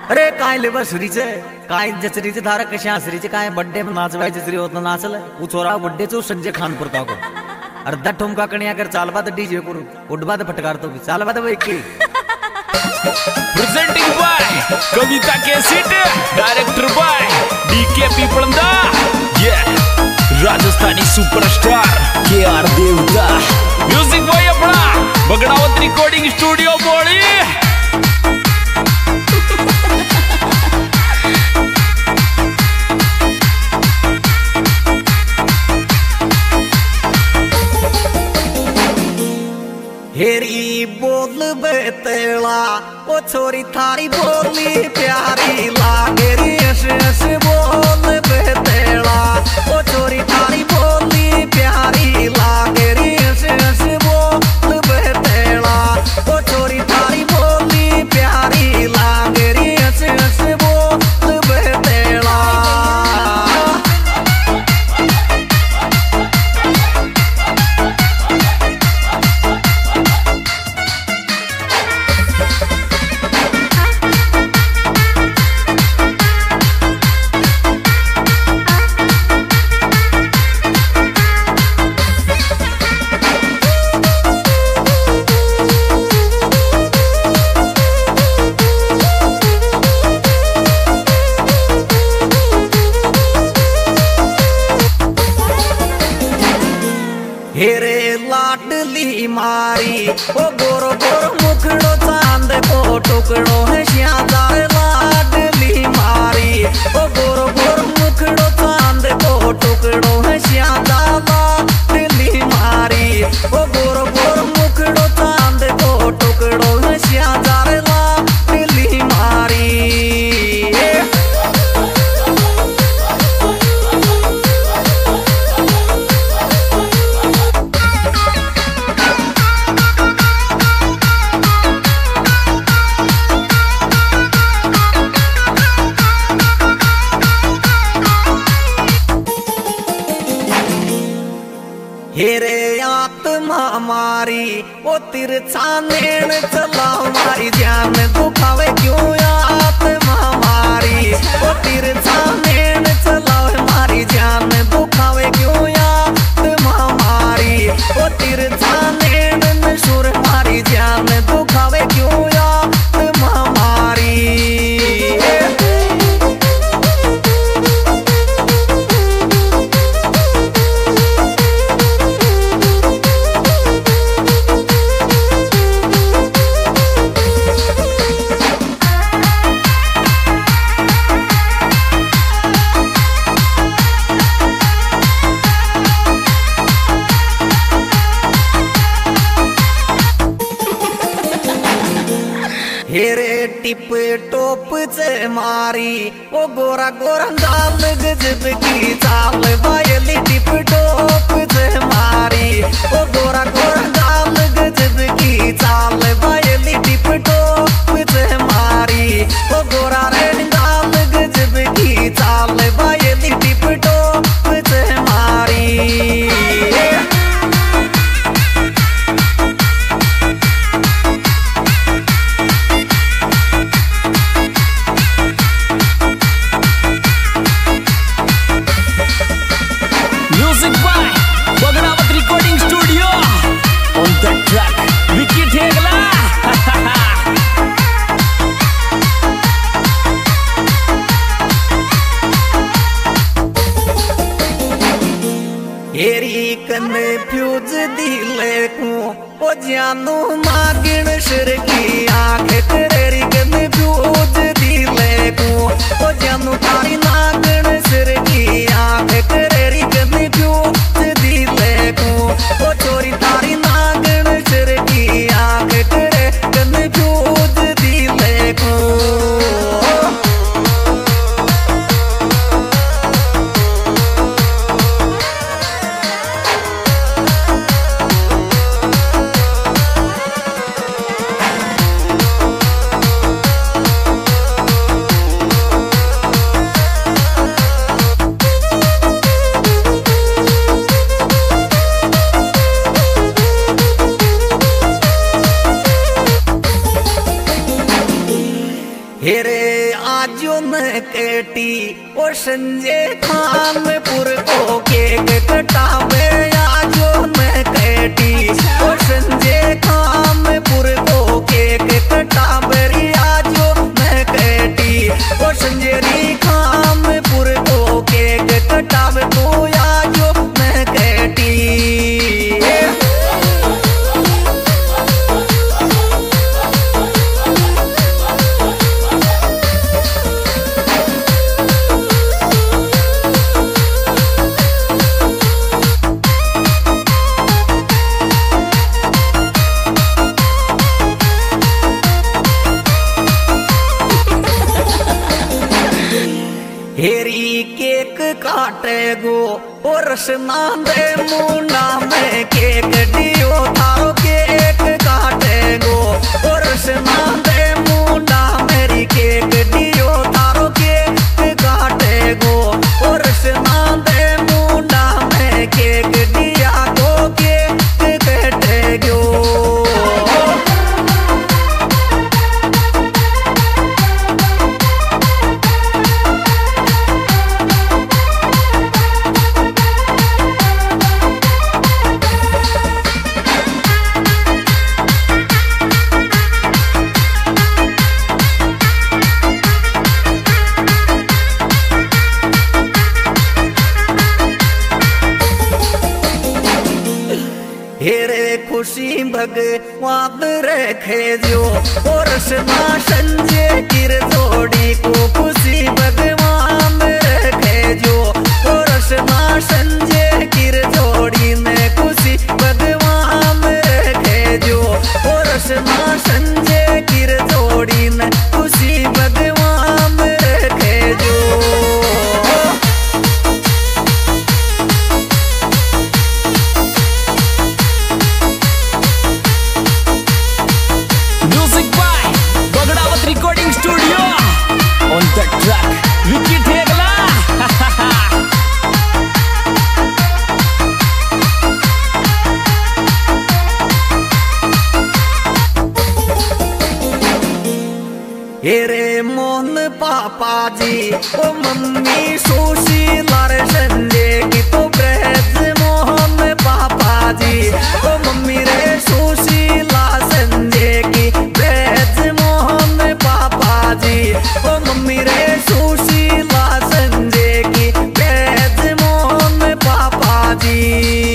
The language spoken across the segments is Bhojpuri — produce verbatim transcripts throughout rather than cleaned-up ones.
अरे काय लेबर सुरीचे काय जचरीचे धारा कशा आसरीचे काय बड्डे नाचवाय जचरी होत नाचल उचोरा बड्डे चो संजय खान पुरता को अर्धा ठुमका कणिया कर चालबा द डीजे करू उडबा द फटकारतो चालबा द वेकी presenting by Kavita cassette director by DK Piplanda ये राजस्थानी सुपरस्टार के आर देवता म्युझिक बॉय अपना बगडावत रिकॉर्डिंग स्टुडिओ बोळी हेरी बोल बेतला ओ छोरी थारी बोली प्यारी लागे रे अस अस बोल बेतला ओ छोरी थारी बोली प्यारी लागे रे अस अस बोल बेतला ओ छोरी थारी बोली प्यारी लागे रे अस अस बोल बेतला हेरे लाडली मारी ओ गोरो गोरो मुखड़ो चांद को टुकड़ो है श्यादार लाडली मारी ओ गोरो गोरो मुखड़ो चांद को टुकड़ो है श्यादार लाडली मारी ओ गोरो गोरो मुखड़ो चांद को टुकड़ो है श्यादार लाडली मारी हेरे आत्मा मारी ओ तिरछा नेण चलाओ मारी जान दुखावे क्यों आत्मा मारी ओ तिरछा नेण चलाओ मारी जान दुखावे क्यों आत्मा मारी ओ तिरछा नेण सुर मारी जान दुखावे क्यों आत्मा मारी हेरे टिप टोप से मारी ओ गोरा गोरा गाल गजब की चाल बायली टिप टोप से मारी ओ गोरा गोरा गाल गजब की चाल बायली टिप टोप से मारी ओ गोरा रे गाल गजब की चाल बायली टिप टोप से मारी music by Bagdawat recording studio on the track Vicky Thegla हेरी कन्फ्यूज दिले को ओ जानू मागिण सिर की आंख तेरी कन्फ्यूज दिले को ओ जानू तारी नागिण सिर की आंख तेरी कन्फ्यूज दिले को ओ चोरी तारी नागिण सिर की आंख तेरे कन्फ्यूज दिले को में केटी और संजय खानपुर को केक कटावे आजो में केटी और संजय खानपुर को केक कटावे आजो में केटी और संजय खानपुर को केक कटावे तो आजो में केटी। हेरी केक काटेगो और रसना दे मुंडा में केक दियो थारो केक काटेगो और रसना दे मुंडा मेरी केक दियो थारो केक काटेगो और रसना दे मुंडा में केक दिया को केक काटेगो। हेरे खुशी भगवान रखे जो और सना संजय गिर जोड़ी को खुशी भगवान रखे जो और सना संजय गिर जोड़ी में खुशी भगवान रखे जो और सना संजय गिर जोड़ी में खुशी भगवान रखे जो। Recording studio on the track Vicky Thegla हेरे मोहन पापा जी ओ मम्मी सुशीला रे संजय की तो ब्रज मोहन पापा जी ओ मम्मी रे सुशीला संजय की ब्रज मोहन पापा जी ओ मम्मी रे सुशीला संजय की ब्रज मोहन पापा जी।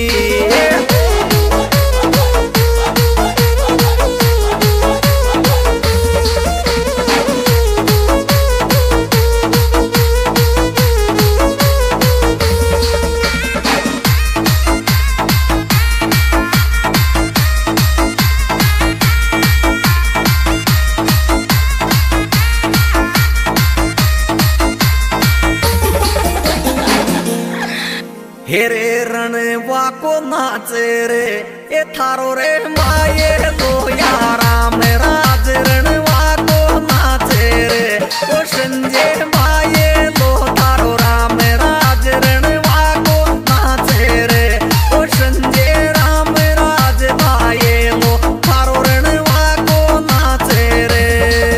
हेरे रणवा को नाचे रे ए थारो रे माये लो यारा मेरा रणवा को नाचे रे ओ संजय माये लो थारो राम राज रणवा को नाचे रे ओ संजय राम राज माये लो थारो रणवा को नाचे रे।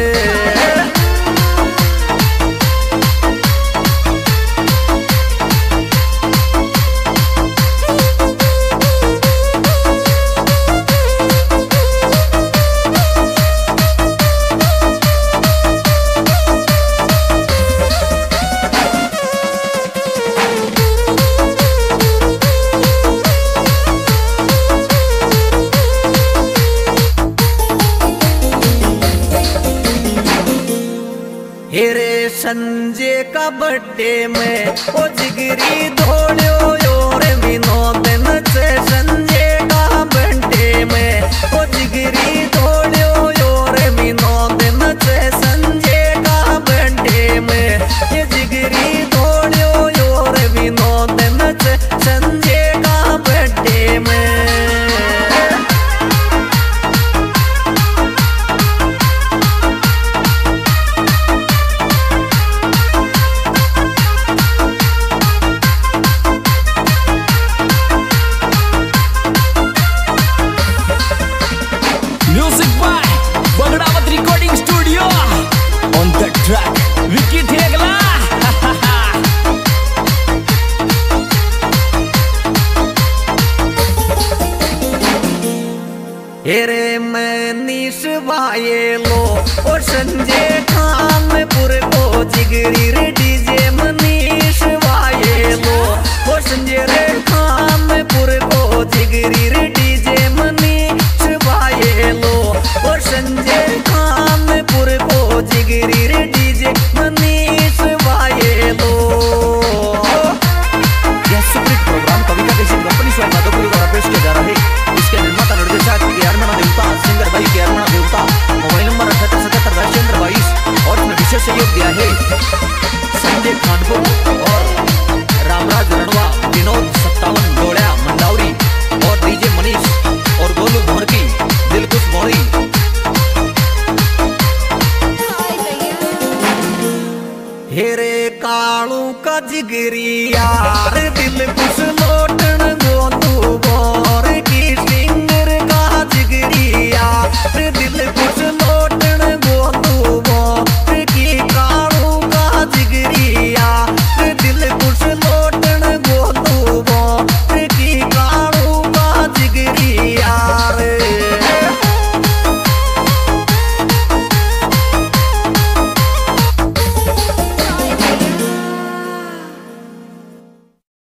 हेरे संजय का बर्थडे में ओ जिगरी धोलियो योर विनोद नचे संजय का बर्थडे में ओ जिगरी धोलियो योर विनोद नचे संजय का बर्थडे में ये जिगरी धोलियो योर विनोद नचे संजय का बर्थडे में। मनीष वायेलो और संजय खानपुर को जिगरी रे डीजे मनीष वायेलो और संजय रे खानपुर को जिगरी रे डीजे मनीष वायेलो और संजय खानपुर को जिगरी रे डीजे मनीष वायेलो। यह superhit program Kavita cassette company स्वयं माधोपुरी द्वारा पेश किया जा रहा है। इसके निर्माता निर्देशक के आर मना देवता, सिंगर भाई के आर मना देवता। मोबाइल नंबर अठहत्तर सतहत्तर राजेंद्र बाईस और इसमें विशेष सहयोग दिया है संजय खानपुर और रामराज रणवा, विनोद सत्तावन डोलिया मंडावरी और डीजे मनीष और गोलू भोरकी, दिलकुश मोड़ी। हेरे कालू का जिगरी यार